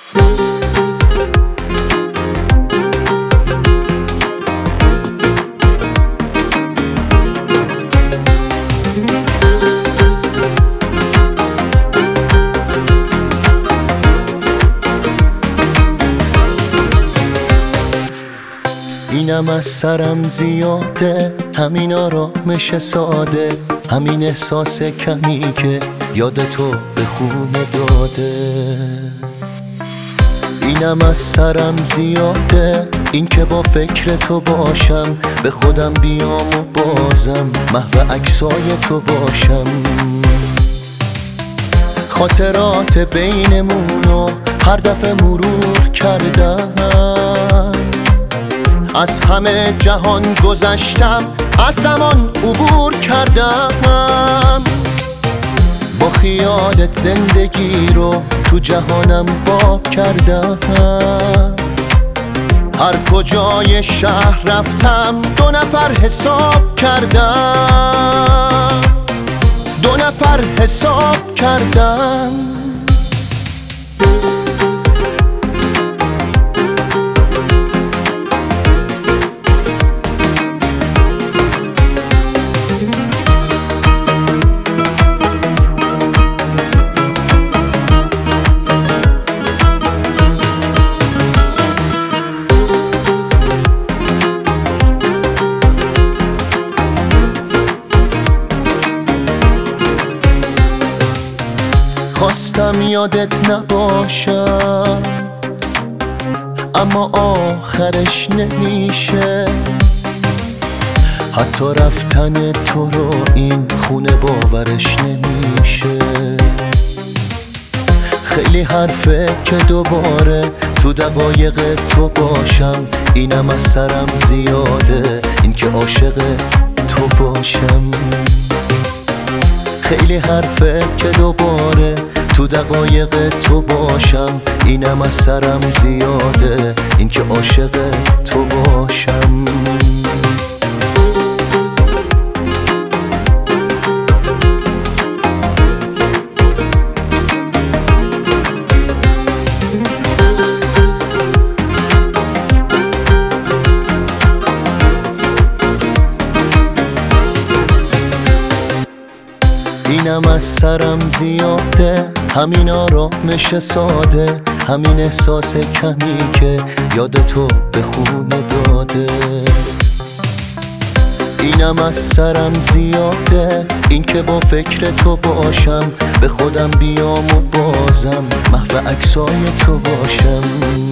اینم از سرم زیاده، همین آرامش ساده، همین احساس کمی که یاد تو به خونه داده. اینم از سرم زیاده، این که با فکر تو باشم، به خودم بیام و بازم محو عکسای تو باشم. خاطرات بینمونو هر دفعه مرور کردم، از همه جهان گذشتم، از زمان عبور کردم. با خیالت زندگی رو تو جهانم باب کردم. هر کجای شهر رفتم 2 نفر حساب کردم، 2 نفر حساب کردم. خواستم یادت نباشم، اما آخرش نمیشه. حتی رفتن تو رو این خونه باورش نمیشه. خیلی حرفه که دوباره تو دقایق تو باشم، اینم از سرم زیاده، این که عاشق تو باشم. خیلی حرفه که دوباره تو دقایق تو باشم، اینم از سرم زیاده، این که عاشق تو باشم. اینم از سرم زیاده، همین آرامش ساده، همین احساس کمی که یاد تو به خونه داده. اینم از سرم زیاده، این که با فکر تو باشم، به خودم بیام و بازم محو عکسای تو باشم.